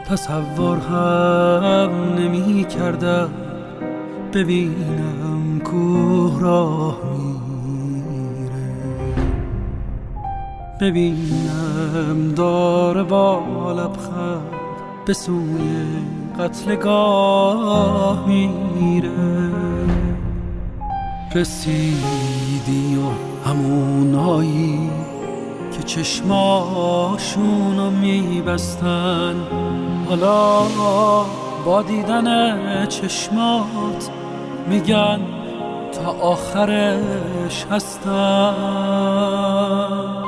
تصور هم نمی کردم ببینم کوه راه میره، ببینم داره با لبخند به سوی قتلگاه میره. رسیدی و همونایی که چشماشونو میبستن حالا با دیدن چشمات میگن تا آخرش هستن.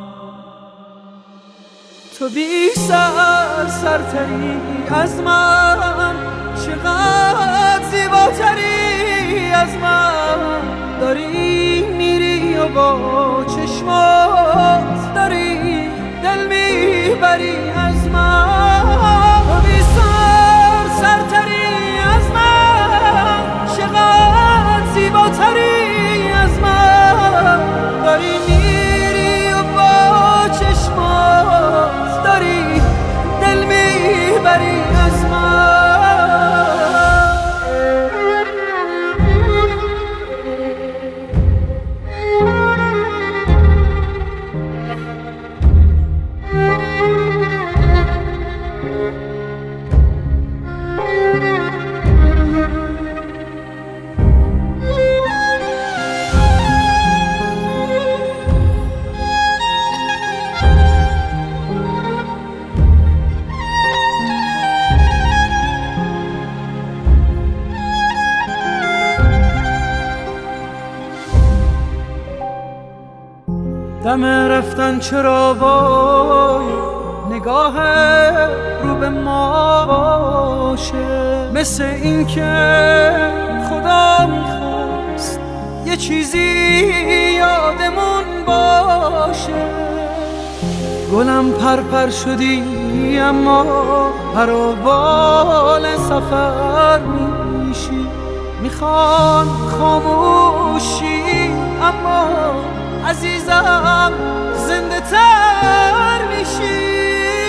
تو بی سرتری از من، چقدر زیباتری از من، داری میری و با چشمات داری دل میبری از من. تو بی سرتری از من، چقدر زیباتری از من، داری میری و با چشمات داری دل میبری از من. دم رفتن چرا وای نگاه رو به ما باشه، مثل این که خدا میخواست یه چیزی یادمون باشه. گلم پرپر شدی اما پروبال سفر میشی، میخوان خاموشی اما عزیزم زنده تر میشی.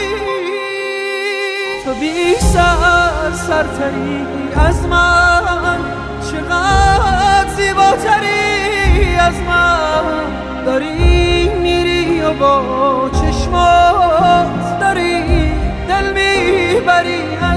تو بی سرتری از من، چقدر زیباتری از من، داری میری و با چشمات داری دل میبری